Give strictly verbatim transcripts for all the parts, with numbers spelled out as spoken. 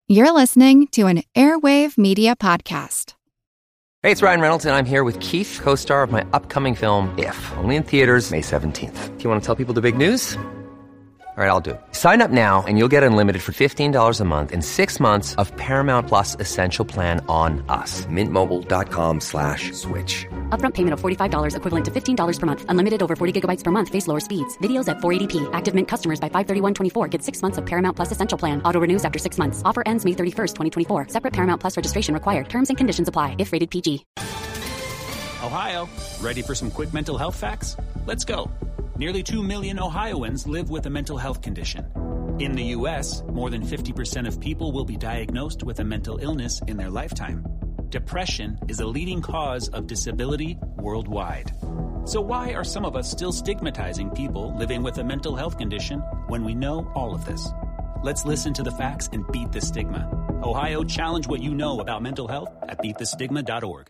You're listening to an Airwave Media Podcast. Hey, it's Ryan Reynolds, and I'm here with Keith, co-star of my upcoming film, If, only in theaters May seventeenth. Do you want to tell people the big news? All right, I'll do it. Sign up now and you'll get unlimited for fifteen dollars a month and six months of Paramount Plus Essential Plan on us. Mint Mobile dot com slash switch. Upfront payment of forty-five dollars equivalent to fifteen dollars per month. Unlimited over forty gigabytes per month. Face lower speeds. Videos at four eighty p. Active Mint customers by five thirty-one twenty-four get six months of Paramount Plus Essential Plan. Auto renews after six months. Offer ends May thirty-first, twenty twenty-four. Separate Paramount Plus registration required. Terms and conditions apply if rated P G. Ohio, ready for some quick mental health facts? Let's go. Nearly two million Ohioans live with a mental health condition. In the U S, more than fifty percent of people will be diagnosed with a mental illness in their lifetime. Depression is a leading cause of disability worldwide. So why are some of us still stigmatizing people living with a mental health condition when we know all of this? Let's listen to the facts and beat the stigma. Ohio, challenge what you know about mental health at beat the stigma dot org.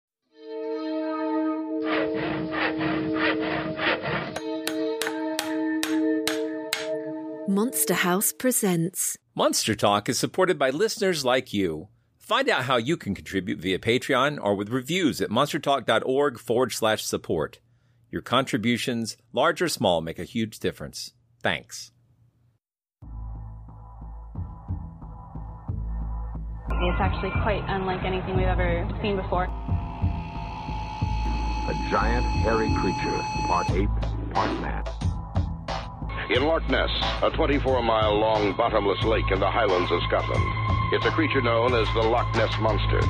Monster House presents. Monster Talk is supported by listeners like you. Find out how you can contribute via Patreon or with reviews at monstertalk.org forward slash support. Your contributions, large or small, make a huge difference. Thanks. It's actually quite unlike anything we've ever seen before. A giant, hairy creature, part ape, part man. In Loch Ness, a twenty-four mile long bottomless lake in the Highlands of Scotland. It's a creature known as the Loch Ness Monster.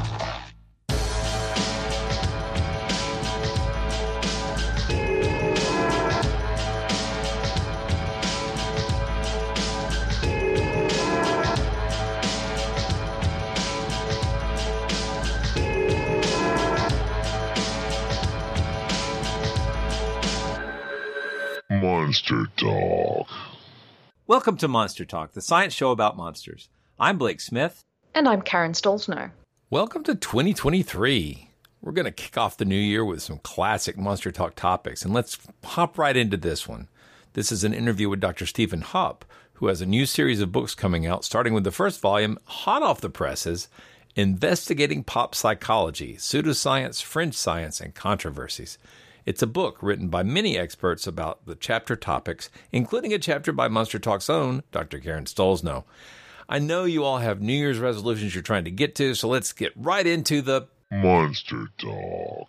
Monster Talk. Welcome to Monster Talk, the science show about monsters. I'm Blake Smith. And I'm Karen Stolzno. Welcome to twenty twenty-three. We're going to kick off the new year with some classic Monster Talk topics, and let's hop right into this one. This is an interview with Doctor Stephen Hupp, who has a new series of books coming out, starting with the first volume, hot off the presses, Investigating Pop Psychology, Pseudoscience, Fringe Science, and Controversies. It's a book written by many experts about the chapter topics, including a chapter by Monster Talk's own Doctor Karen Stolzno. I know you all have New Year's resolutions you're trying to get to, so let's get right into the Monster Talk.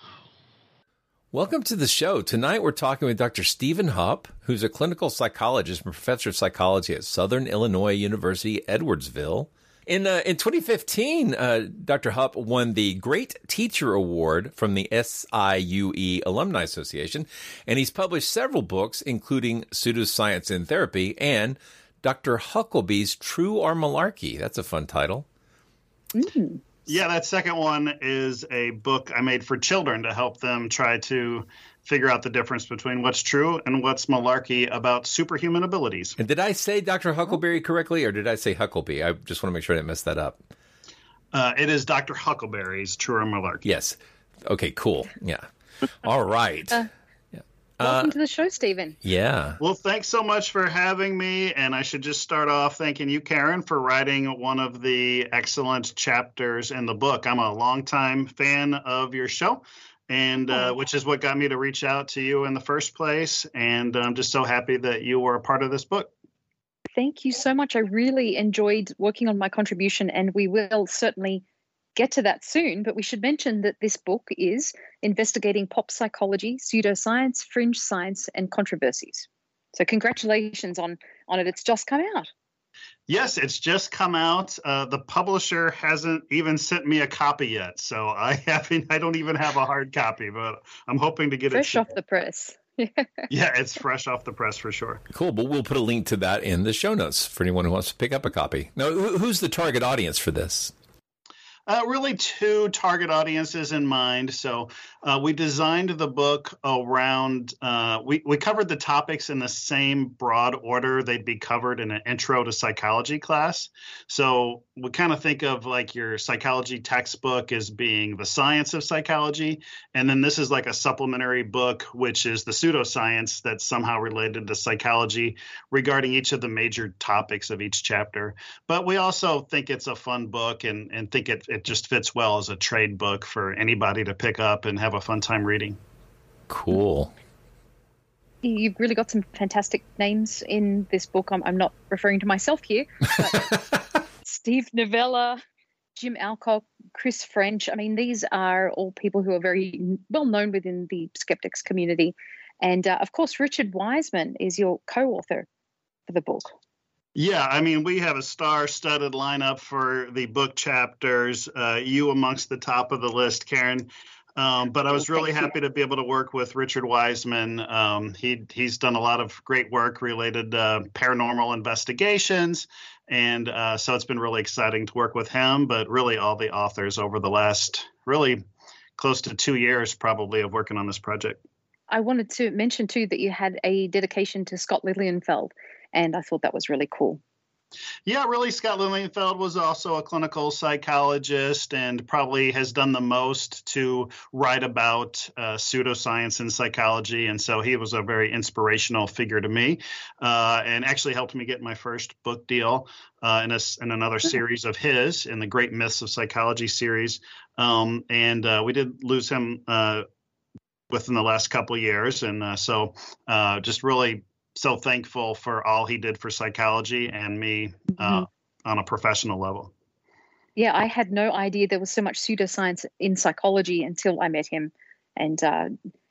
Welcome to the show. Tonight we're talking with Doctor Stephen Hupp, who's a clinical psychologist and professor of psychology at Southern Illinois University, Edwardsville. In uh, in twenty fifteen, uh, Doctor Hupp won the Great Teacher Award from the S I U E Alumni Association, and he's published several books, including Pseudoscience in Therapy and Doctor Hucklebee's True or Malarkey. That's a fun title. Mm. Yeah, that second one is a book I made for children to help them try to figure out the difference between what's true and what's malarkey about superhuman abilities. And did I say Doctor Huckleberry correctly, or did I say Huckleby? I just want to make sure I didn't mess that up. Uh, it is Doctor Huckleberry's True or Malarkey. Yes. Okay, cool. Yeah. All right. Uh, yeah. Welcome uh, to the show, Stephen. Yeah. Well, thanks so much for having me. And I should just start off thanking you, Karen, for writing one of the excellent chapters in the book. I'm a longtime fan of your show. And uh, which is what got me to reach out to you in the first place. And I'm just so happy that you were a part of this book. Thank you so much. I really enjoyed working on my contribution, and we will certainly get to that soon. But we should mention that this book is Investigating Pop Psychology, Pseudoscience, Fringe Science, and Controversies. So congratulations on, on it. It's just come out. Yes, it's just come out. Uh, the publisher hasn't even sent me a copy yet, so I haven't. I don't even have a hard copy, but I'm hoping to get fresh it fresh off the press. Yeah, it's fresh off the press for sure. Cool, but we'll put a link to that in the show notes for anyone who wants to pick up a copy. Now, who's the target audience for this? Uh, really two target audiences in mind. So uh, we designed the book around, uh, we, we covered the topics in the same broad order they'd be covered in an intro to psychology class. So we kind of think of like your psychology textbook as being the science of psychology. And then this is like a supplementary book, which is the pseudoscience that's somehow related to psychology regarding each of the major topics of each chapter. But we also think it's a fun book and, and think it, it just fits well as a trade book for anybody to pick up and have a fun time reading. Cool. You've really got some fantastic names in this book. I'm, I'm not referring to myself here, but Steve Novella, Jim Alcock, Chris French. I mean, these are all people who are very well known within the skeptics community. And uh, of course, Richard Wiseman is your co-author for the book. Yeah, I mean, we have a star-studded lineup for the book chapters. Uh, you amongst the top of the list, Karen. Um, but I was really happy to be able to work with Richard Wiseman. Um, he he's done a lot of great work related to uh, paranormal investigations. And uh, so it's been really exciting to work with him, but really all the authors over the last really close to two years probably of working on this project. I wanted to mention, too, that you had a dedication to Scott Lilienfeld, and I thought that was really cool. Yeah, really, Scott Lilienfeld was also a clinical psychologist and probably has done the most to write about uh, pseudoscience and psychology. And so he was a very inspirational figure to me uh, and actually helped me get my first book deal uh, in, a, in another series of his, in the Great Myths of Psychology series. Um, and uh, we did lose him uh, within the last couple of years. And uh, so uh, just really so thankful for all he did for psychology and me uh, mm-hmm. on a professional level. Yeah, I had no idea there was so much pseudoscience in psychology until I met him and uh,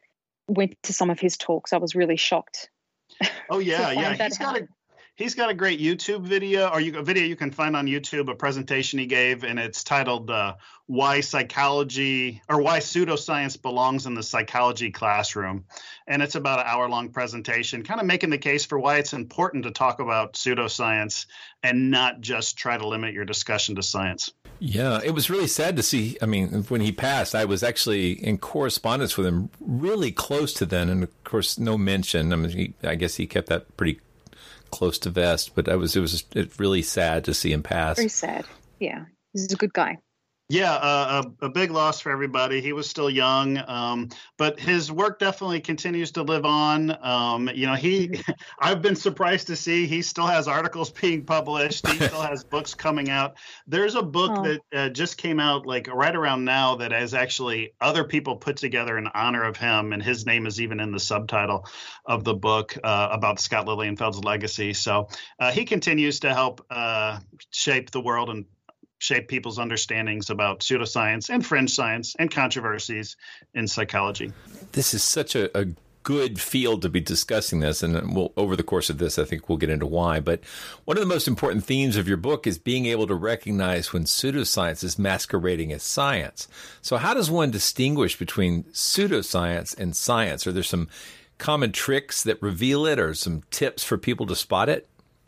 went to some of his talks. I was really shocked. Oh yeah, yeah. He's got a he's got a great YouTube video, or you, a video you can find on YouTube, a presentation he gave, and it's titled uh, "Why Psychology or Why Pseudoscience Belongs in the Psychology Classroom," and it's about an hour-long presentation, kind of making the case for why it's important to talk about pseudoscience and not just try to limit your discussion to science. Yeah, it was really sad to see. I mean, when he passed, I was actually in correspondence with him really close to then, and of course, no mention. I mean, he, I guess he kept that pretty close to vest, but I was it was really sad to see him pass. Very sad. Yeah, he's a good guy. Yeah, uh, a, a big loss for everybody. He was still young, um, but his work definitely continues to live on. Um, you know, he, I've been surprised to see he still has articles being published. He still has books coming out. There's a book oh. that uh, just came out like right around now that has actually other people put together in honor of him, and his name is even in the subtitle of the book uh, about Scott Lilienfeld's legacy. So uh, he continues to help uh, shape the world and shape people's understandings about pseudoscience and fringe science and controversies in psychology. This is such a, a good field to be discussing this, and we'll, over the course of this, I think we'll get into why. But one of the most important themes of your book is being able to recognize when pseudoscience is masquerading as science. So how does one distinguish between pseudoscience and science? Are there some common tricks that reveal it, or some tips for people to spot it?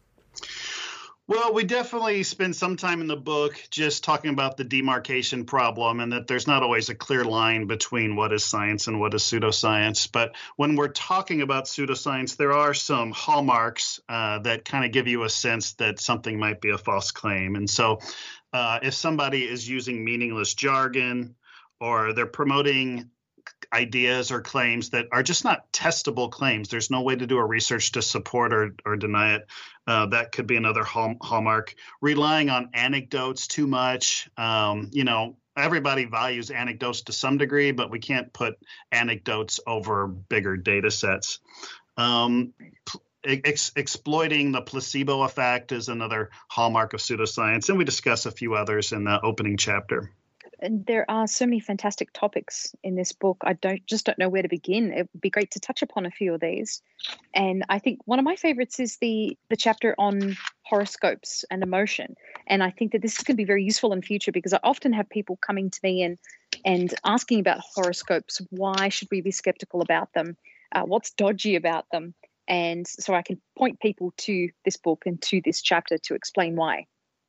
Well, we definitely spend some time in the book just talking about the demarcation problem, and that there's not always a clear line between what is science and what is pseudoscience. But when we're talking about pseudoscience, there are some hallmarks uh, that kind of give you a sense that something might be a false claim. And so uh, if somebody is using meaningless jargon, or they're promoting ideas or claims that are just not testable claims, there's no way to do a research to support or, or deny it. Uh, that could be another hall, hallmark. Relying on anecdotes too much. Um, you know, everybody values anecdotes to some degree, but we can't put anecdotes over bigger data sets. Um, ex- exploiting the placebo effect is another hallmark of pseudoscience, and we discuss a few others in the opening chapter. And there are so many fantastic topics in this book. I don't just don't know where to begin. It would be great to touch upon a few of these. And I think one of my favorites is the the chapter on horoscopes and emotion. And I think that this is going to be very useful in future, because I often have people coming to me and and asking about horoscopes. Why should we be skeptical about them? Uh, what's dodgy about them? And so I can point people to this book and to this chapter to explain why.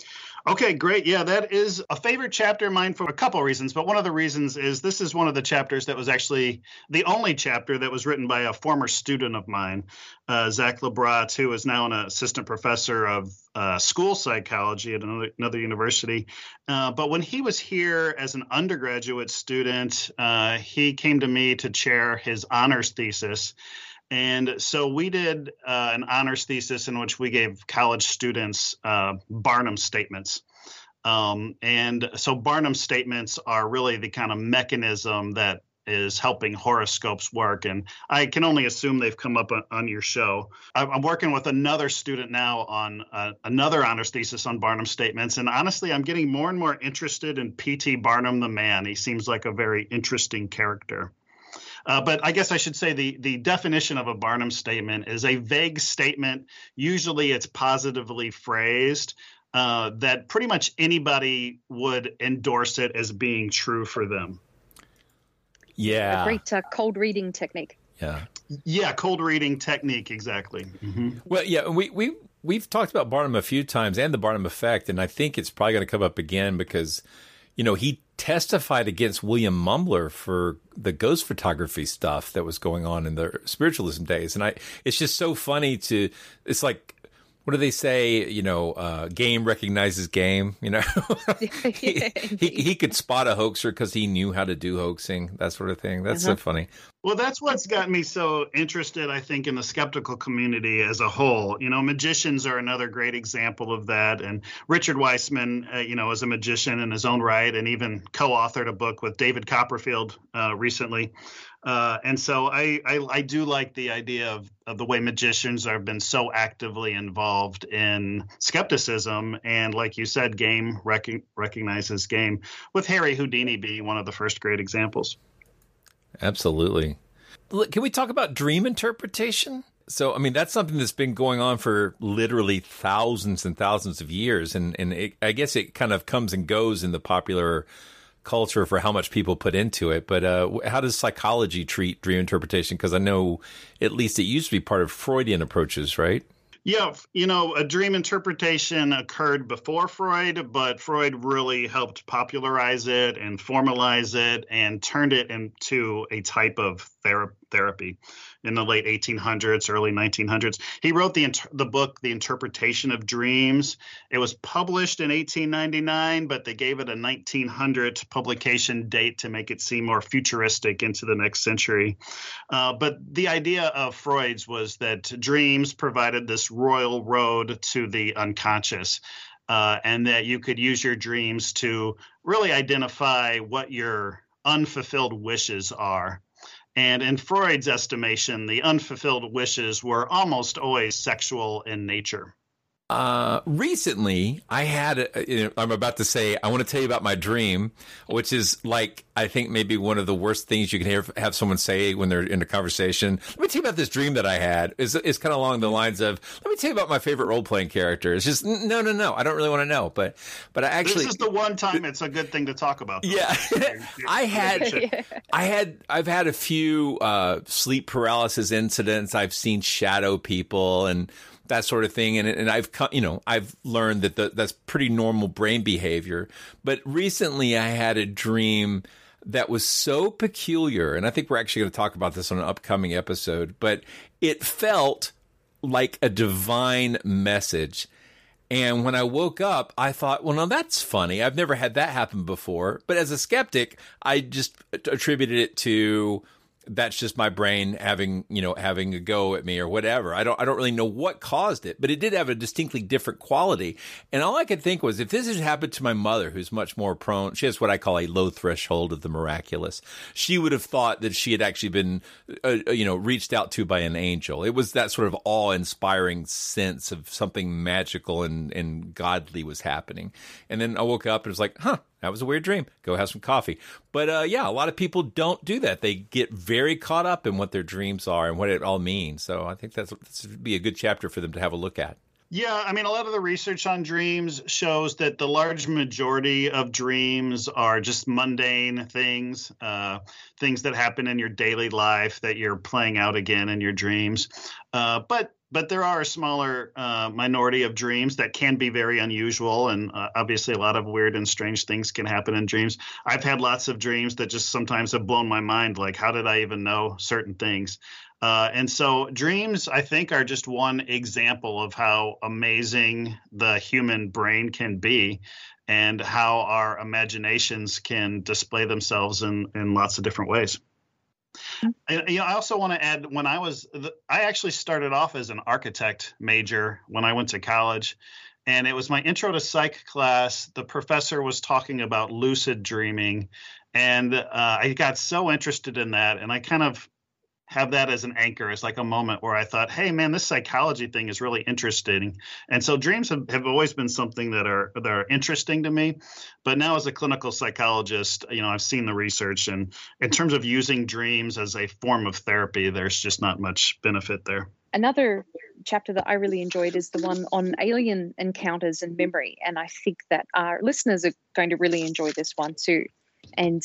Okay, great. Yeah, that is a favorite chapter of mine for a couple of reasons. But one of the reasons is this is one of the chapters that was actually the only chapter that was written by a former student of mine, uh, Zach Labrat, who is now an assistant professor of uh, school psychology at another, another university. Uh, but when he was here as an undergraduate student, uh, he came to me to chair his honors thesis. And so we did uh, an honors thesis in which we gave college students uh, Barnum statements. Um, and so Barnum statements are really the kind of mechanism that is helping horoscopes work. And I can only assume they've come up on, on your show. I'm working with another student now on uh, another honors thesis on Barnum statements. And honestly, I'm getting more and more interested in P T Barnum the man. He seems like a very interesting character. Uh, but I guess I should say the, the definition of a Barnum statement is a vague statement. Usually it's positively phrased, uh, that pretty much anybody would endorse it as being true for them. Yeah. A great uh, cold reading technique. Yeah. Yeah, cold reading technique, exactly. Mm-hmm. Well, yeah, we, we, we've talked about Barnum a few times and the Barnum effect, and I think it's probably going to come up again because, you know, he testified against William Mumbler for the ghost photography stuff that was going on in the spiritualism days. And I, it's just so funny to, it's like, what do they say? You know, uh, game recognizes game, you know, he, he, he could spot a hoaxer because he knew how to do hoaxing, that sort of thing. That's uh-huh. so funny. Well, that's what's got me so interested, I think, in the skeptical community as a whole. You know, magicians are another great example of that. And Richard Weissman, uh, you know, is a magician in his own right and even co-authored a book with David Copperfield uh, recently. Uh, and so I, I I do like the idea of, of the way magicians have been so actively involved in skepticism. And like you said, game rec- recognizes game, with Harry Houdini being one of the first great examples. Absolutely. Look, can we talk about dream interpretation? So, I mean, that's something that's been going on for literally thousands and thousands of years. And, and it, I guess it kind of comes and goes in the popular culture for how much people put into it. But uh, how does psychology treat dream interpretation? Because I know at least it used to be part of Freudian approaches, right? Yeah, you know, a dream interpretation occurred before Freud, but Freud really helped popularize it and formalize it and turned it into a type of ther- therapy in the late eighteen hundreds, early nineteen hundreds. He wrote the inter- the book, The Interpretation of Dreams. It was published in eighteen ninety-nine, but they gave it a nineteen hundred publication date to make it seem more futuristic into the next century. Uh, but the idea of Freud's was that dreams provided this royal road to the unconscious, uh, and that you could use your dreams to really identify what your unfulfilled wishes are. And in Freud's estimation, the unfulfilled wishes were almost always sexual in nature. Uh, recently, I had, a, you know, I'm about to say, I want to tell you about my dream, which is like, I think maybe one of the worst things you can hear, have someone say when they're in a conversation. Let me tell you about this dream that I had. It's, it's kind of along the lines of, let me tell you about my favorite role-playing character. It's just, no, no, no. I don't really want to know. But, but I actually. This is the one time it's a good thing to talk about. Yeah. I had, I had, I've had a few, uh, sleep paralysis incidents. I've seen shadow people and that sort of thing. And, and I've, you know, I've learned that the, that's pretty normal brain behavior. But recently I had a dream that was so peculiar. And I think we're actually going to talk about this on an upcoming episode, but it felt like a divine message. And when I woke up, I thought, well, no, that's funny. I've never had that happen before. But as a skeptic, I just attributed it to, that's just my brain having, you know, having a go at me or whatever. I don't, I don't really know what caused it, but it did have a distinctly different quality. And all I could think was, if this had happened to my mother, who's much more prone, she has what I call a low threshold of the miraculous. She would have thought that she had actually been, uh, you know, reached out to by an angel. It was that sort of awe-inspiring sense of something magical and, and godly was happening. And then I woke up and was like, huh, that was a weird dream. Go have some coffee. But uh, yeah, a lot of people don't do that. They get very caught up in what their dreams are and what it all means. So I think that's this would be a good chapter for them to have a look at. Yeah, I mean, a lot of the research on dreams shows that the large majority of dreams are just mundane things, uh, things that happen in your daily life that you're playing out again in your dreams. Uh, but but there are a smaller uh, minority of dreams that can be very unusual. And uh, obviously, a lot of weird and strange things can happen in dreams. I've had lots of dreams that just sometimes have blown my mind. Like, how did I even know certain things? Uh, and so dreams, I think, are just one example of how amazing the human brain can be and how our imaginations can display themselves in, in lots of different ways. And, you know, I also want to add, when I was, I actually started off as an architect major when I went to college, and it was my intro to psych class. The professor was talking about lucid dreaming, and uh, I got so interested in that, and I kind of have that as an anchor. It's like a moment where I thought, hey, man, this psychology thing is really interesting. And so dreams have, have always been something that are that are interesting to me. But now as a clinical psychologist, you know, I've seen the research. And in terms of using dreams as a form of therapy, there's just not much benefit there. Another chapter that I really enjoyed is the one on alien encounters and memory. And I think that our listeners are going to really enjoy this one too. And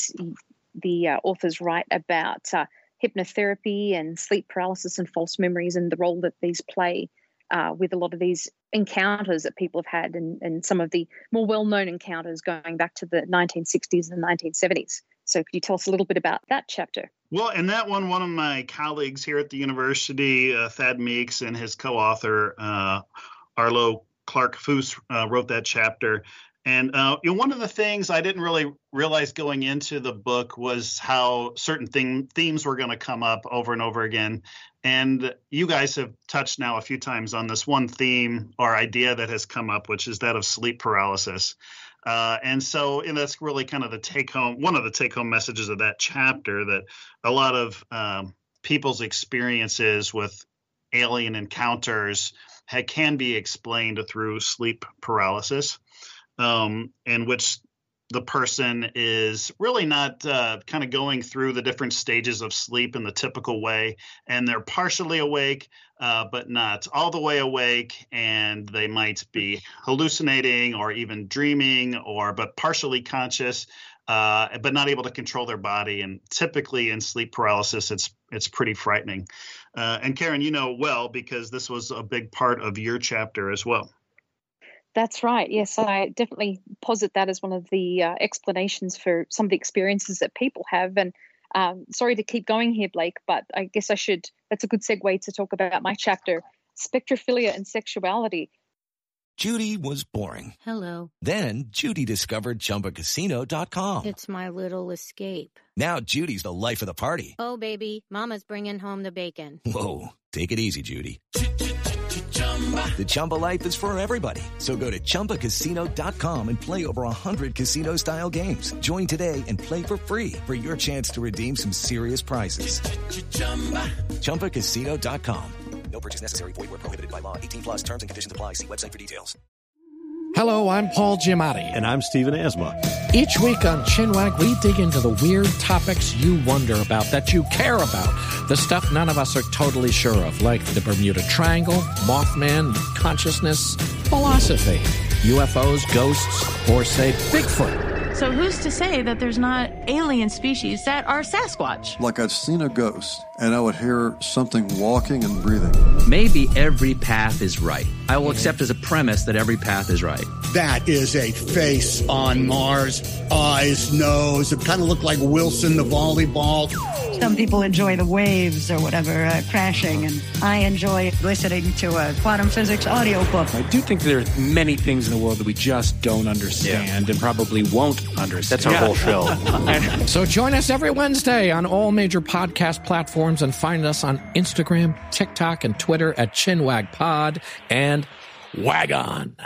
the uh, authors write about uh, hypnotherapy and sleep paralysis and false memories and the role that these play uh, with a lot of these encounters that people have had, and, and some of the more well-known encounters going back to the nineteen sixties and nineteen seventies. So could you tell us a little bit about that chapter? Well, in that one, one of my colleagues here at the university, uh, Thad Meeks, and his co-author, uh, Arlo Clark-Foos, uh, wrote that chapter. And uh, you know, one of the things I didn't really realize going into the book was how certain thing, themes were going to come up over and over again. And you guys have touched now a few times on this one theme or idea that has come up, which is that of sleep paralysis. Uh, and so and that's really kind of the take-home, one of the take-home messages of that chapter, that a lot of um, people's experiences with alien encounters ha- can be explained through sleep paralysis. Um, in which the person is really not uh, kind of going through the different stages of sleep in the typical way, and they're partially awake, uh, but not all the way awake, and they might be hallucinating or even dreaming, or but partially conscious, uh, but not able to control their body. And typically in sleep paralysis, it's it's pretty frightening. Uh, and Karen, you know well, because this was a big part of your chapter as well. That's right. Yes, I definitely posit that as one of the uh, explanations for some of the experiences that people have. And um, sorry to keep going here, Blake, but I guess I should, that's a good segue to talk about my chapter, Spectrophilia and Sexuality. Judy was boring. Hello. Then Judy discovered Chumba Casino dot com. It's my little escape. Now Judy's the life of the party. Oh, baby, mama's bringing home the bacon. Whoa, take it easy, Judy. The Chumba life is for everybody. So go to Chumba Casino dot com and play over one hundred casino-style games. Join today and play for free for your chance to redeem some serious prizes. Chumba Casino dot com. No purchase necessary. Void where prohibited by law. eighteen plus terms and conditions apply. See website for details. Hello, I'm Paul Giamatti. And I'm Stephen Asma. Each week on Chinwag, we dig into the weird topics you wonder about, that you care about. The stuff none of us are totally sure of, like the Bermuda Triangle, Mothman, consciousness, philosophy, U F Os, ghosts, or, say, Bigfoot. So who's to say that there's not alien species that are Sasquatch? Like I'd seen a ghost, and I would hear something walking and breathing. Maybe every path is right. I will accept as a premise that every path is right. That is a face on Mars. Eyes, nose. It kind of looked like Wilson, the volleyball. Some people enjoy the waves or whatever uh, crashing, and I enjoy listening to a quantum physics audiobook. I do think there are many things in the world that we just don't understand yeah. and probably won't understand. That's our whole show. So join us every Wednesday on all major podcast platforms and find us on Instagram, TikTok, and Twitter at ChinwagPod and Wagon.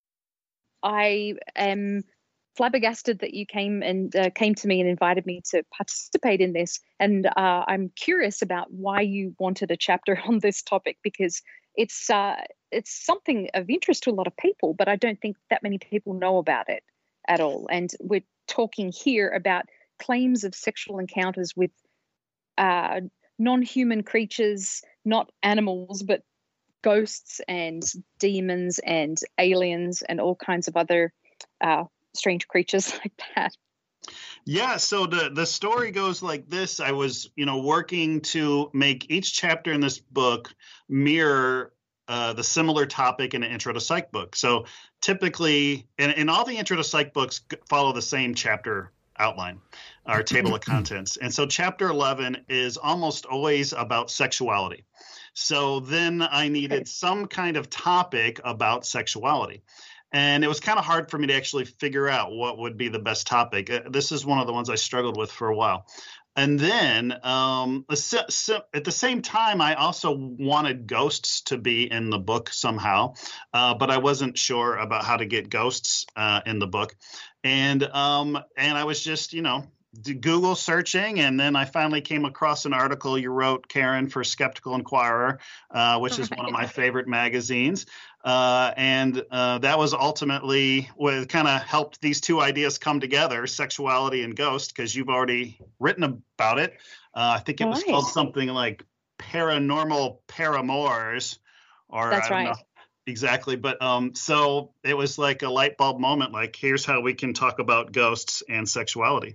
I am flabbergasted that you came and uh, came to me and invited me to participate in this. And uh, I'm curious about why you wanted a chapter on this topic, because it's uh, it's something of interest to a lot of people, but I don't think that many people know about it at all. And we're talking here about claims of sexual encounters with uh, non-human creatures, not animals, but ghosts and demons and aliens and all kinds of other uh, strange creatures like that. Yeah, so the the story goes like this. I was, you know, working to make each chapter in this book mirror uh, the similar topic in an Intro to Psych book. So typically, and, and all the Intro to Psych books follow the same chapter outline, our table of contents. And so chapter eleven is almost always about sexuality. So then I needed some kind of topic about sexuality. And it was kind of hard for me to actually figure out what would be the best topic. Uh, This is one of the ones I struggled with for a while. And then um, at the same time, I also wanted ghosts to be in the book somehow, uh, but I wasn't sure about how to get ghosts uh, in the book. And um, and I was just, you know, Google searching, and then I finally came across an article you wrote, Karen, for Skeptical Inquirer, uh, which is one of my favorite magazines. Uh, and uh, that was ultimately what kind of helped these two ideas come together, sexuality and ghost, because you've already written about it. Uh, I think it was Nice. called something like Paranormal Paramours, or That's I don't right. know exactly. But um, so it was like a light bulb moment, like, here's how we can talk about ghosts and sexuality.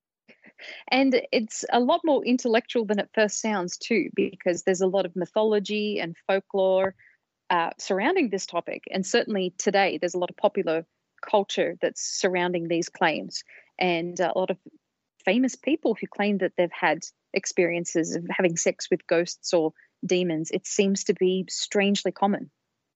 And it's a lot more intellectual than it first sounds, too, because there's a lot of mythology and folklore uh, surrounding this topic. And certainly today, there's a lot of popular culture that's surrounding these claims, and a lot of famous people who claim that they've had experiences of having sex with ghosts or demons. It seems to be strangely common.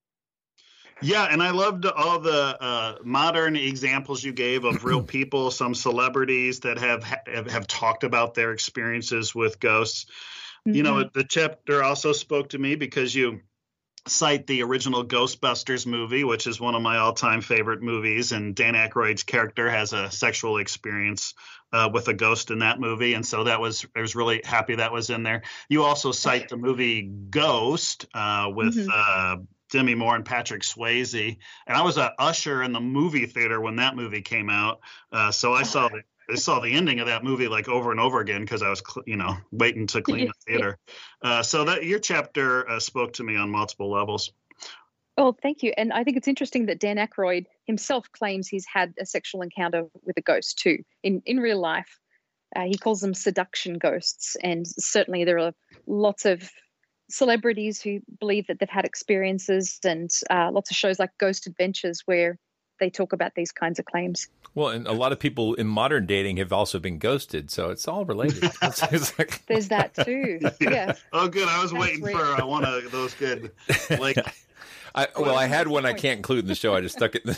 Yeah, and I loved all the uh, modern examples you gave of real people, some celebrities that have, have have talked about their experiences with ghosts. Mm-hmm. You know, the chapter also spoke to me because you cite the original Ghostbusters movie, which is one of my all-time favorite movies, and Dan Aykroyd's character has a sexual experience uh, with a ghost in that movie, and so that was I was really happy that was in there. You also cite the movie Ghost uh, with mm-hmm. uh, Demi Moore and Patrick Swayze, and I was an usher in the movie theater when that movie came out, uh, so I saw the I saw the ending of that movie like over and over again because I was, you know, waiting to clean the theater. Uh, so that your chapter uh, spoke to me on multiple levels. Oh, thank you. And I think it's interesting that Dan Aykroyd himself claims he's had a sexual encounter with a ghost too. In in real life, uh, he calls them seduction ghosts, and certainly there are lots of celebrities who believe that they've had experiences, and uh, lots of shows like Ghost Adventures where they talk about these kinds of claims. Well, and a lot of people in modern dating have also been ghosted, so it's all related. It's, it's like... There's that too. Yeah. Oh, good. I was That's waiting real. for uh, one of those good. Like, I, well, I had one I can't include in the show. I just stuck it in the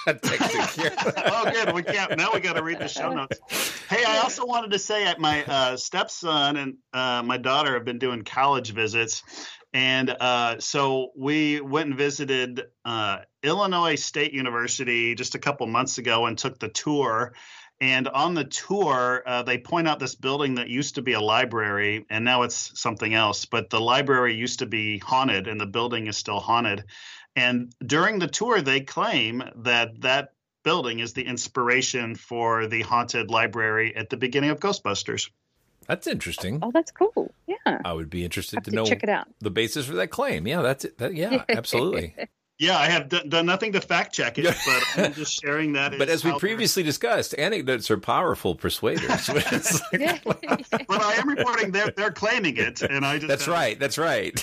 oh, good. We can't. Now we got to read the show notes. Hey, I also wanted to say that my uh, stepson and uh, my daughter have been doing college visits. And uh, so we went and visited uh, Illinois State University just a couple months ago and took the tour. And on the tour, uh, they point out this building that used to be a library, and now it's something else. But the library used to be haunted, and the building is still haunted. And during the tour, they claim that that building is the inspiration for the haunted library at the beginning of Ghostbusters. That's interesting. Oh, that's cool. Yeah. I would be interested Have to, to know check it out. the basis for that claim. Yeah, that's it. That, yeah, absolutely. Yeah, I have d- done nothing to fact check it, but I'm just sharing that. But as we previously discussed, anecdotes are powerful persuaders. Like, but I am reporting they're they're claiming it, and I just that's have... right. That's right.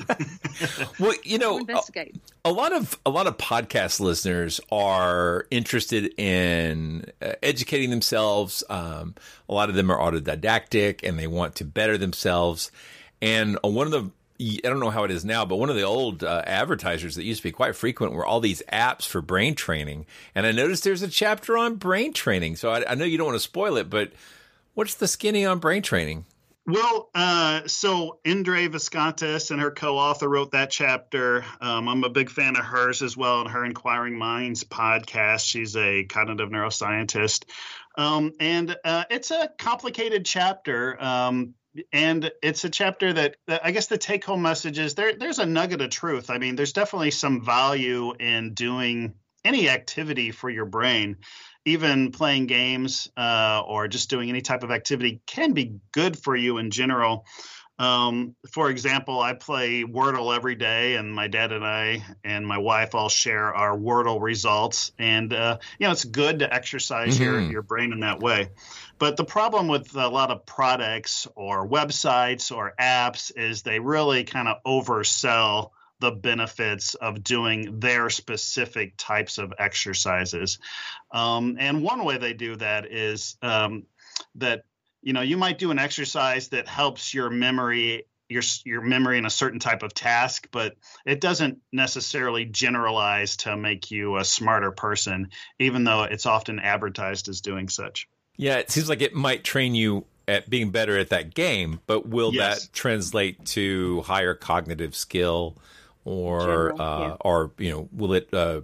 Well, you know, investigate. A, a lot of a lot of podcast listeners are interested in uh, educating themselves. Um, a lot of them are autodidactic, and they want to better themselves. And uh, one of the I don't know how it is now, but one of the old uh, advertisers that used to be quite frequent were all these apps for brain training. And I noticed there's a chapter on brain training. So I, I know you don't want to spoil it, but what's the skinny on brain training? Well, uh, so Indre Viscontis and her co-author wrote that chapter. Um, I'm a big fan of hers as well, and her Inquiring Minds podcast. She's a cognitive neuroscientist. Um, and uh, it's a complicated chapter. Um, And it's a chapter that, that I guess the take home message is there. There's a nugget of truth. I mean, there's definitely some value in doing any activity for your brain. Even playing games uh, or just doing any type of activity can be good for you in general. Um, for example, I play Wordle every day, and my dad and I and my wife all share our Wordle results. And, uh, you know, it's good to exercise mm-hmm. your, your brain in that way. But the problem with a lot of products or websites or apps is they really kind of oversell the benefits of doing their specific types of exercises. Um, and one way they do that is um, that, you know, you might do an exercise that helps your memory your your memory in a certain type of task, but it doesn't necessarily generalize to make you a smarter person, even though it's often advertised as doing such. Yeah, it seems like it might train you at being better at that game, but will Yes. that translate to higher cognitive skill, or General, uh, yeah. or you know, will it uh,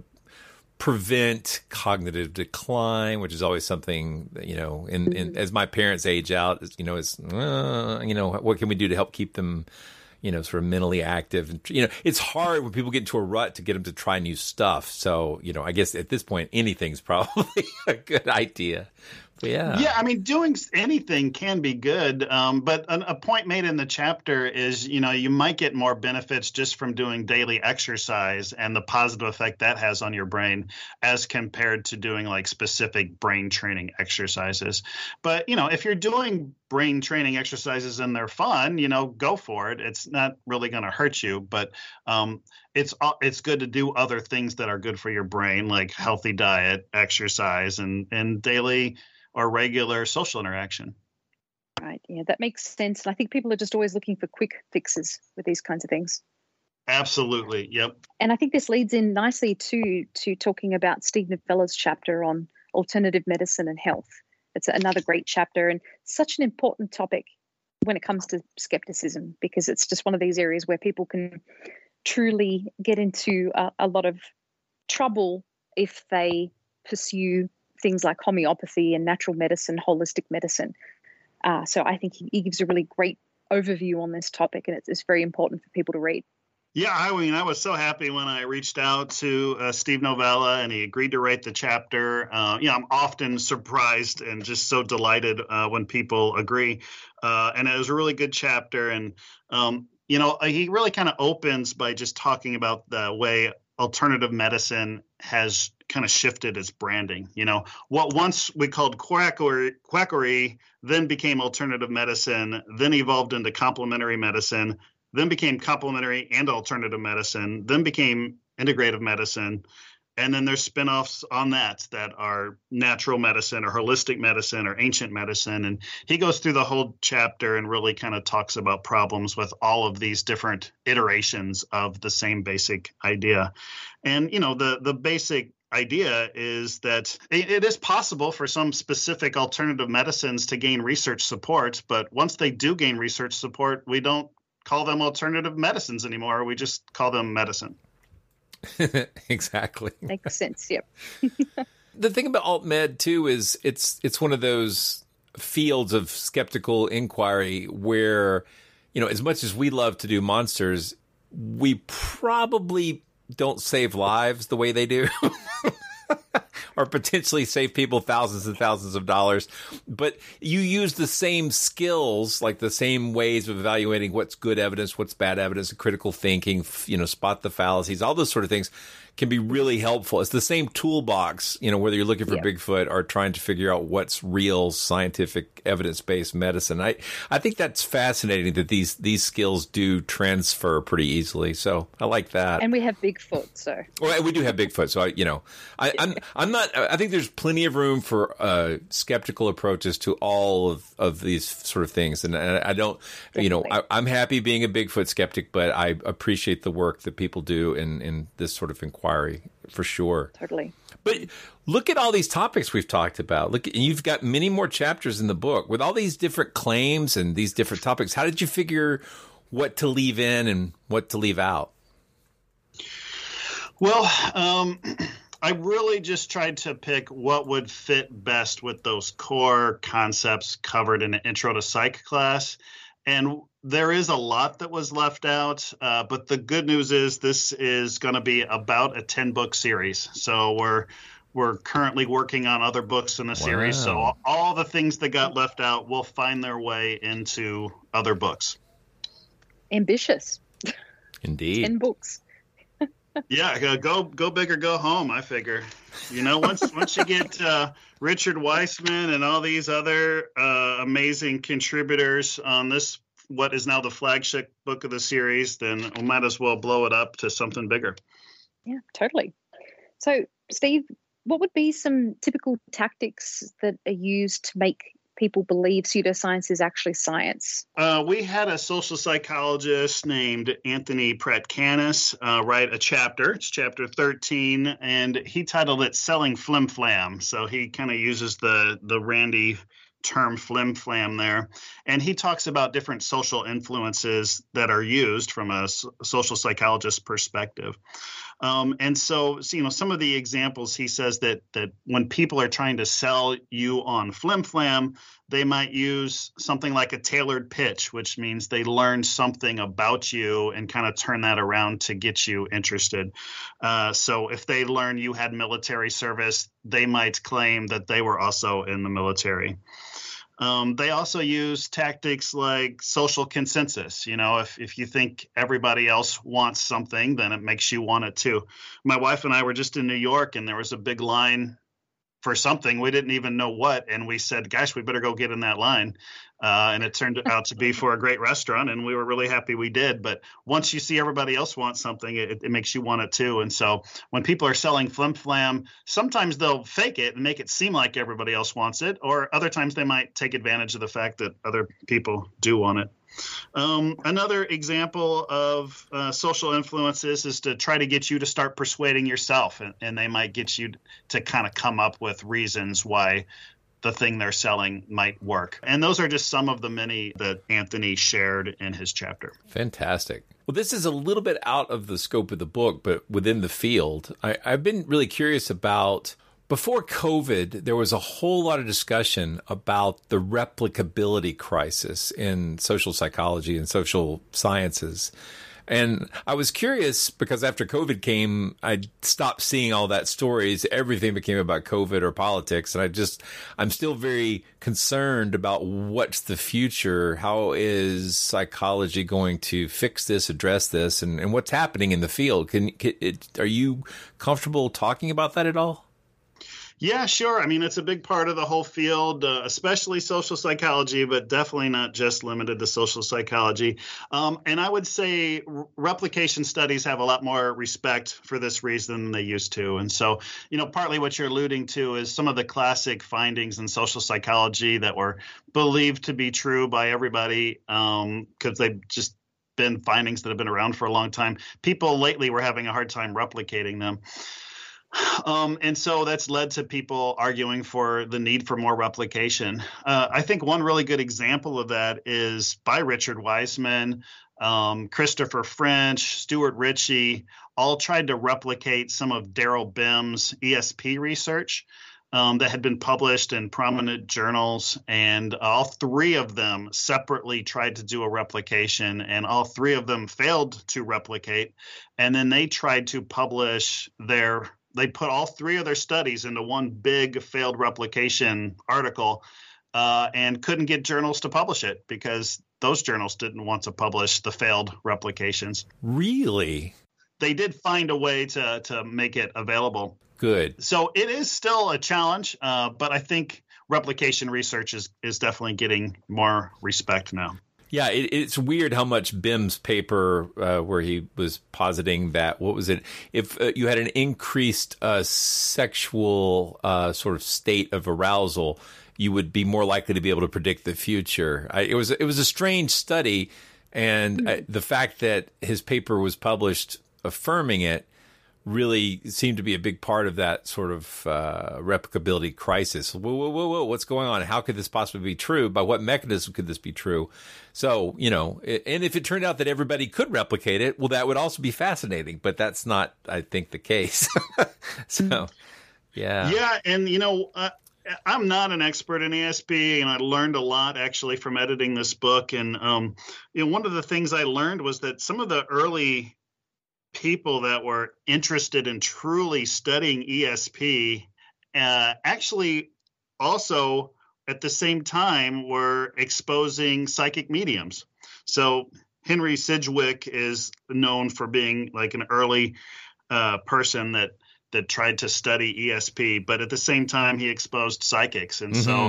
prevent cognitive decline, which is always something that, you know, in, in as my parents age out, you know, is uh, you know, what can we do to help keep them, you know, sort of mentally active? And, you know, it's hard when people get into a rut to get them to try new stuff. So, you know, I guess at this point, anything's probably a good idea. But yeah. Yeah, I mean, doing anything can be good. Um, but an, a point made in the chapter is, you know, you might get more benefits just from doing daily exercise and the positive effect that has on your brain as compared to doing like specific brain training exercises. But, you know, if you're doing brain training exercises and they're fun, you know, go for it. It's not really going to hurt you, but um, it's it's good to do other things that are good for your brain, like healthy diet, exercise, and and daily or regular social interaction. Right. Yeah, that makes sense. And I think people are just always looking for quick fixes with these kinds of things. Absolutely. Yep. And I think this leads in nicely to to talking about Steve Novella's chapter on alternative medicine and health. It's another great chapter and such an important topic when it comes to skepticism, because it's just one of these areas where people can truly get into a, a lot of trouble if they pursue things like homeopathy and natural medicine, holistic medicine. Uh, so I think he, he gives a really great overview on this topic, and it's, it's very important for people to read. Yeah, I mean, I was so happy when I reached out to uh, Steve Novella and he agreed to write the chapter. Uh, you know, I'm often surprised and just so delighted uh, when people agree. Uh, and it was a really good chapter. And, um, you know, he really kind of opens by just talking about the way alternative medicine has kind of shifted its branding. You know, what once we called quackery, quackery then became alternative medicine, then evolved into complementary medicine, then became complementary and alternative medicine, then became integrative medicine. And then there's spinoffs on that that are natural medicine or holistic medicine or ancient medicine. And he goes through the whole chapter and really kind of talks about problems with all of these different iterations of the same basic idea. And, you know, the the basic idea is that it, it is possible for some specific alternative medicines to gain research support. But once they do gain research support, we don't call them alternative medicines anymore. We just call them medicine. Exactly. Makes sense. Yep. The thing about alt med too is it's it's one of those fields of skeptical inquiry where, you know, as much as we love to do monsters, we probably don't save lives the way they do. Or potentially save people thousands and thousands of dollars. But you use the same skills, like the same ways of evaluating what's good evidence, what's bad evidence, critical thinking, you know, spot the fallacies, all those sort of things can be really helpful. It's the same toolbox, you know, whether you're looking for yeah. Bigfoot or trying to figure out what's real scientific evidence-based medicine. I, I think that's fascinating that these, these skills do transfer pretty easily. So I like that. And we have Bigfoot, so. Well, we do have Bigfoot. So, I, you know, I, I'm, I'm not, I think there's plenty of room for uh, skeptical approaches to all of, of these sort of things. And I, I don't, Definitely. you know, I, I'm happy being a Bigfoot skeptic, but I appreciate the work that people do in, in this sort of inquiry. For sure. Totally. But look at all these topics we've talked about. Look, you've got many more chapters in the book with all these different claims and these different topics. How did you figure what to leave in and what to leave out? Well, um, I really just tried to pick what would fit best with those core concepts covered in an Intro to Psych class. And there is a lot that was left out, uh, but the good news is this is going to be about a ten-book series. So we're we're currently working on other books in the wow. series. So all the things that got left out will find their way into other books. Ambitious. Indeed. ten books. Yeah, go go big or go home, I figure. You know, once once you get uh, Richard Weissman and all these other uh, amazing contributors on this what is now the flagship book of the series, then we might as well blow it up to something bigger. Yeah, totally. So, Steve, what would be some typical tactics that are used to make people believe pseudoscience is actually science? Uh, we had a social psychologist named Anthony Pratkanis uh, write a chapter. It's chapter thirteen, and he titled it Selling Flim Flam. So he kind of uses the, the Randy term flim flam there. And he talks about different social influences that are used from a social psychologist perspective. Um, and so, so, you know, some of the examples, he says that that when people are trying to sell you on flim flam, they might use something like a tailored pitch, which means they learn something about you and kind of turn that around to get you interested. Uh, so if they learn you had military service, they might claim that they were also in the military. Um, they also use tactics like social consensus. You know, if, if you think everybody else wants something, then it makes you want it too. My wife and I were just in New York, and there was a big line for something. We didn't even know what. And we said, gosh, we better go get in that line. Uh, and it turned out to be for a great restaurant. And we were really happy we did. But once you see everybody else want something, it, it makes you want it too. And so when people are selling flim flam, sometimes they'll fake it and make it seem like everybody else wants it. Or other times they might take advantage of the fact that other people do want it. Um, another example of uh, social influences is to try to get you to start persuading yourself, and, and they might get you to kind of come up with reasons why the thing they're selling might work. And those are just some of the many that Anthony shared in his chapter. Fantastic. Well, this is a little bit out of the scope of the book, but within the field. I, I've been really curious about, before COVID, there was a whole lot of discussion about the replicability crisis in social psychology and social sciences. And I was curious because after COVID came, I stopped seeing all that stories. Everything became about COVID or politics. And I just, I'm still very concerned about what's the future. How is psychology going to fix this, address this, and, and what's happening in the field? Can, can it, are you comfortable talking about that at all? Yeah, sure. I mean, it's a big part of the whole field, uh, especially social psychology, but definitely not just limited to social psychology. Um, and I would say r- replication studies have a lot more respect for this reason than they used to. And so, you know, partly what you're alluding to is some of the classic findings in social psychology that were believed to be true by everybody um, because they've just been findings that have been around for a long time. People lately were having a hard time replicating them. Um, and so that's led to people arguing for the need for more replication. Uh, I think one really good example of that is by Richard Wiseman, um, Christopher French, Stuart Ritchie, all tried to replicate some of Daryl Bim's E S P research um, that had been published in prominent journals. And all three of them separately tried to do a replication, and all three of them failed to replicate. And then they tried to publish their They put all three of their studies into one big failed replication article uh, and couldn't get journals to publish it because those journals didn't want to publish the failed replications. Really? They did find a way to to make it available. Good. So it is still a challenge, uh, but I think replication research is, is definitely getting more respect now. Yeah, it, it's weird how much Bim's paper, uh, where he was positing that, what was it? If uh, you had an increased uh, sexual uh, sort of state of arousal, you would be more likely to be able to predict the future. I, it was it was a strange study, and mm-hmm. I, the fact that his paper was published affirming it really seemed to be a big part of that sort of uh, replicability crisis. Whoa, whoa, whoa, whoa, what's going on? How could this possibly be true? By what mechanism could this be true? So, you know, and if it turned out that everybody could replicate it, well, that would also be fascinating, but that's not, I think, the case. So, yeah. Yeah, and, you know, uh, I'm not an expert in E S P, and I learned a lot actually from editing this book. And, um, you know, one of the things I learned was that some of the early people that were interested in truly studying E S P uh, actually also at the same time were exposing psychic mediums. So Henry Sidgwick is known for being like an early uh, person that that tried to study E S P, but at the same time he exposed psychics. And mm-hmm. so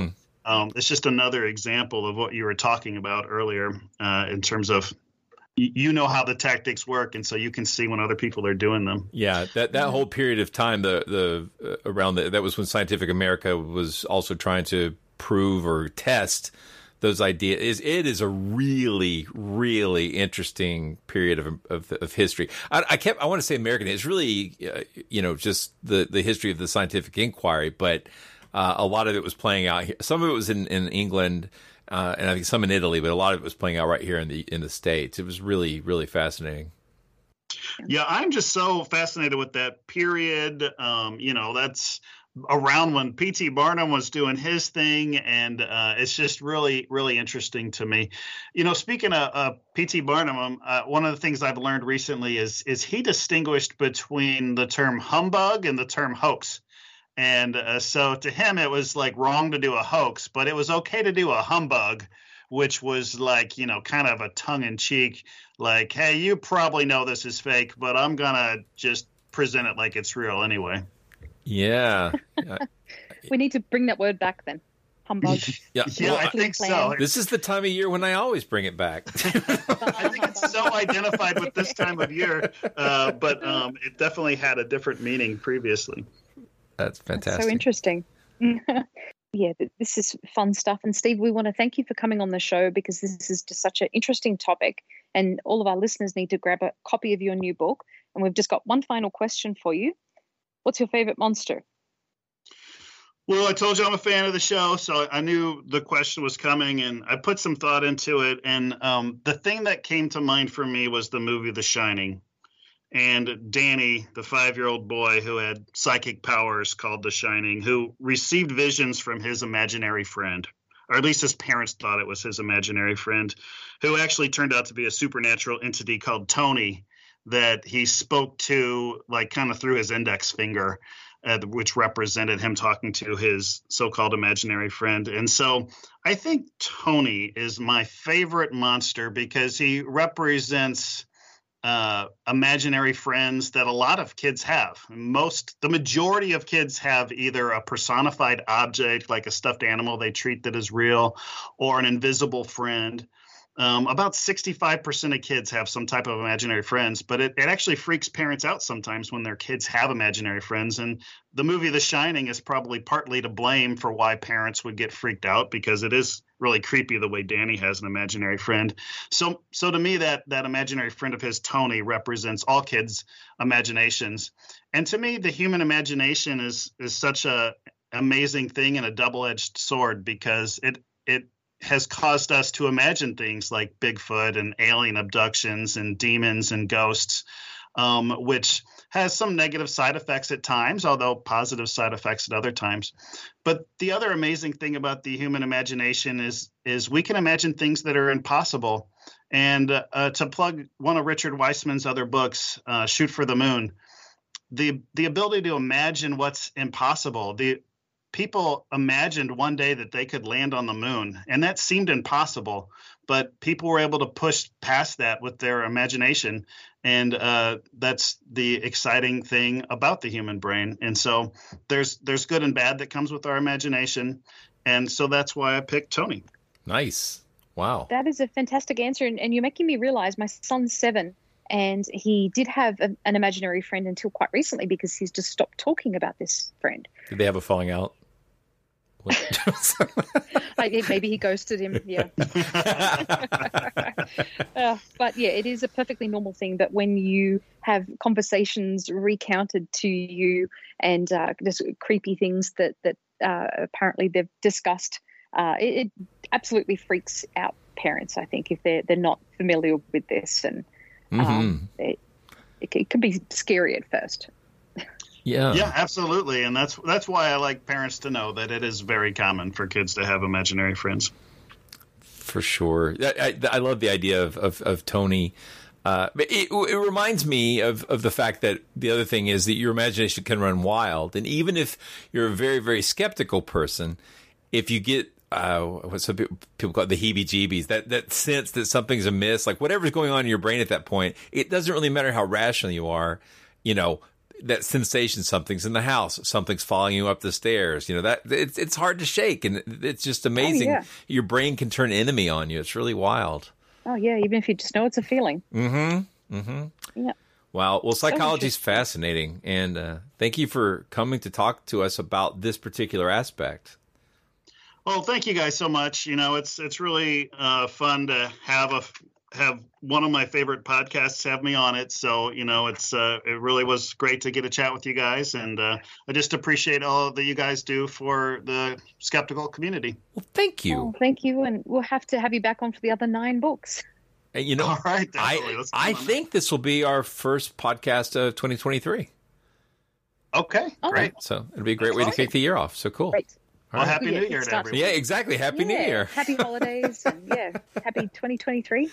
um, it's just another example of what you were talking about earlier uh, in terms of you know how the tactics work, and so you can see when other people are doing them. Yeah, that that whole period of time, the the uh, around the, that was when Scientific America was also trying to prove or test those ideas. Is it is a really really interesting period of of, of history. I, I kept I want to say American. It's really uh, you know just the the history of the scientific inquiry, but uh, a lot of it was playing out here. Some of it was in in England. Uh, and I think some in Italy, but a lot of it was playing out right here in the in the States. It was really, really fascinating. Yeah, I'm just so fascinated with that period. Um, you know, that's around when P T Barnum was doing his thing, and uh, it's just really, really interesting to me. You know, speaking of uh, P T Barnum, um, uh, one of the things I've learned recently is is he distinguished between the term humbug and the term hoax. And uh, so to him, it was like wrong to do a hoax, but it was okay to do a humbug, which was like, you know, kind of a tongue in cheek, like, hey, you probably know this is fake, but I'm going to just present it like it's real anyway. Yeah. We need to bring that word back then. Humbug. Yeah, yeah well, I think so. This is the time of year when I always bring it back. I think it's so identified with this time of year, uh, but um, it definitely had a different meaning previously. That's fantastic. That's so interesting. Yeah, this is fun stuff. And Steve, we want to thank you for coming on the show because this is just such an interesting topic. And all of our listeners need to grab a copy of your new book. And we've just got one final question for you. What's your favorite monster? Well, I told you I'm a fan of the show, so I knew the question was coming, and I put some thought into it. And um, the thing that came to mind for me was the movie The Shining. And Danny, the five-year-old boy who had psychic powers called The Shining, who received visions from his imaginary friend, or at least his parents thought it was his imaginary friend, who actually turned out to be a supernatural entity called Tony that he spoke to, like, kind of through his index finger, uh, which represented him talking to his so-called imaginary friend. And so I think Tony is my favorite monster because he represents Uh, imaginary friends that a lot of kids have. Most, the majority of kids have either a personified object, like a stuffed animal they treat that is real, or an invisible friend. Um, about sixty-five percent of kids have some type of imaginary friends, but it, it actually freaks parents out sometimes when their kids have imaginary friends. And the movie The Shining is probably partly to blame for why parents would get freaked out, because it is really creepy the way Danny has an imaginary friend. So so to me, that that imaginary friend of his, Tony, represents all kids' imaginations. And to me, the human imagination is is such a amazing thing and a double-edged sword, because it it has caused us to imagine things like Bigfoot and alien abductions and demons and ghosts, um, which has some negative side effects at times, although positive side effects at other times. But the other amazing thing about the human imagination is, is we can imagine things that are impossible. And uh, to plug one of Richard Weissman's other books, uh, Shoot for the Moon, the the ability to imagine what's impossible. The people imagined one day that they could land on the moon, and that seemed impossible, but people were able to push past that with their imagination. And uh, that's the exciting thing about the human brain. And so there's there's good and bad that comes with our imagination. And so that's why I picked Tony. Nice. Wow. That is a fantastic answer. And, and you're making me realize my son's seven, and he did have a, an imaginary friend until quite recently, because he's just stopped talking about this friend. Did they have a falling out? Like, maybe he ghosted him. Yeah. uh, but yeah, it is a perfectly normal thing. But when you have conversations recounted to you and uh, just creepy things that that uh, apparently they've discussed, uh, it, it absolutely freaks out parents, I think, if they're they're not familiar with this, and um, mm-hmm. it, it, it can be scary at first. Yeah. Yeah, absolutely. And that's that's why I like parents to know that it is very common for kids to have imaginary friends. For sure. I, I, I love the idea of, of, of Tony. Uh, it, it reminds me of, of the fact that the other thing is that your imagination can run wild. And even if you're a very, very skeptical person, if you get uh, what some people call it the heebie-jeebies, that, that sense that something's amiss, like whatever's going on in your brain at that point, it doesn't really matter how rational you are, you know, that sensation, something's in the house, something's following you up the stairs. You know, that it's it's hard to shake, and it's just amazing. Oh, yeah. Your brain can turn enemy on you. It's really wild. Oh, yeah, even if you just know it's a feeling. Mm-hmm. Mm-hmm. Yeah. Wow. Well, So psychology is fascinating, and uh, thank you for coming to talk to us about this particular aspect. Well, thank you guys so much. You know, it's it's really uh, fun to have a have one of my favorite podcasts have me on it. So, you know, it's uh, it really was great to get a chat with you guys, and uh, I just appreciate all that you guys do for the skeptical community. Well, thank you. Oh, thank you, and we'll have to have you back on for the other nine books. And, you know, all right, I I think this will be our first podcast of twenty twenty-three. Okay, oh, great. So it'll be a great That's way to awesome. kick the year off. So cool. Great. Well, All right. Happy Yeah, New Year good to stuff. everyone. Yeah, exactly. Happy yeah. New Year. Happy holidays, and yeah, happy twenty twenty-three.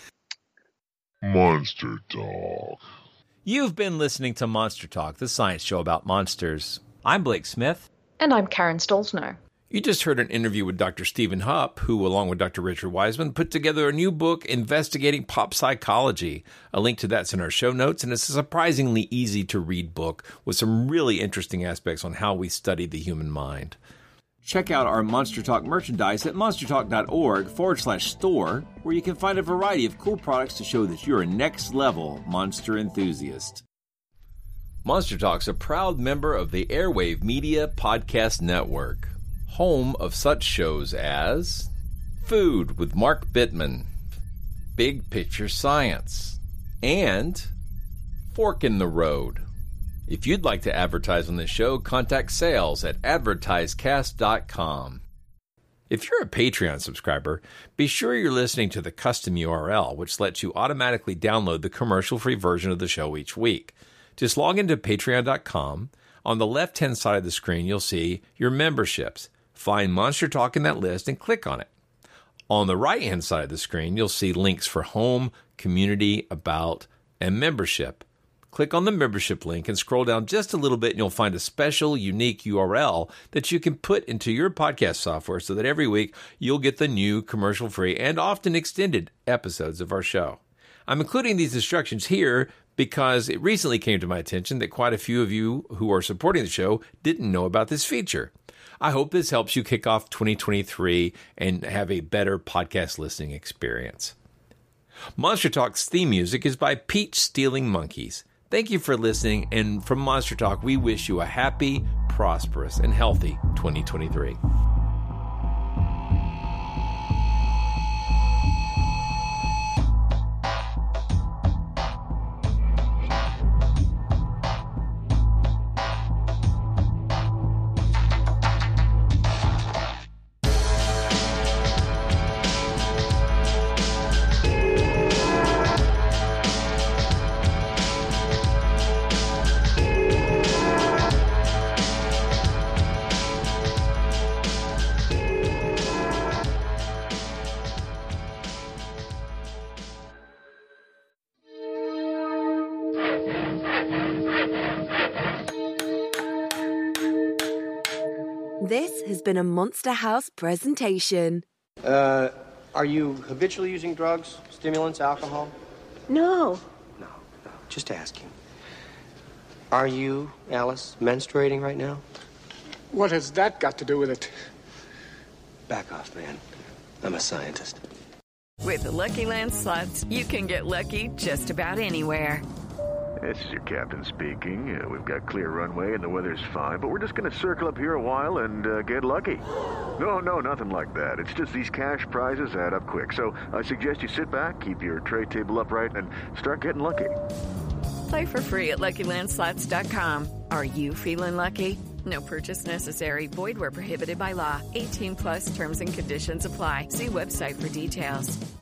Monster Talk. You've been listening to Monster Talk, the science show about monsters. I'm Blake Smith. And I'm Karen Stolzno. You just heard an interview with Doctor Stephen Hupp, who, along with Doctor Richard Wiseman, put together a new book investigating pop psychology. A link to that's in our show notes, and it's a surprisingly easy-to-read book with some really interesting aspects on how we study the human mind. Check out our Monster Talk merchandise at monstertalk.org forward slash store, where you can find a variety of cool products to show that you're a next-level monster enthusiast. Monster Talk's a proud member of the Airwave Media Podcast Network, home of such shows as Food with Mark Bittman, Big Picture Science, and Fork in the Road. If you'd like to advertise on this show, contact sales at advertisecast dot com. If you're a Patreon subscriber, be sure you're listening to the custom U R L, which lets you automatically download the commercial-free version of the show each week. Just log into patreon dot com. On the left-hand side of the screen, you'll see your memberships. Find Monster Talk in that list and click on it. On the right-hand side of the screen, you'll see links for home, community, about, and membership. Click on the membership link and scroll down just a little bit, and you'll find a special, unique U R L that you can put into your podcast software so that every week you'll get the new commercial-free and often extended episodes of our show. I'm including these instructions here because it recently came to my attention that quite a few of you who are supporting the show didn't know about this feature. I hope this helps you kick off twenty twenty-three and have a better podcast listening experience. Monster Talk's theme music is by Peach Stealing Monkeys. Thank you for listening, and from Monster Talk, we wish you a happy, prosperous, and healthy twenty twenty-three. This has been a Monster House presentation. Uh, are you habitually using drugs, stimulants, alcohol? No. No, no, just asking. Are you, Alice, menstruating right now? What has that got to do with it? Back off, man. I'm a scientist. With the Lucky Land Slots, you can get lucky just about anywhere. This is your captain speaking. Uh, we've got clear runway and the weather's fine, but we're just going to circle up here a while and uh, get lucky. No, no, nothing like that. It's just these cash prizes add up quick. So I suggest you sit back, keep your tray table upright, and start getting lucky. Play for free at Lucky Land Slots dot com. Are you feeling lucky? No purchase necessary. Void where prohibited by law. eighteen plus terms and conditions apply. See website for details.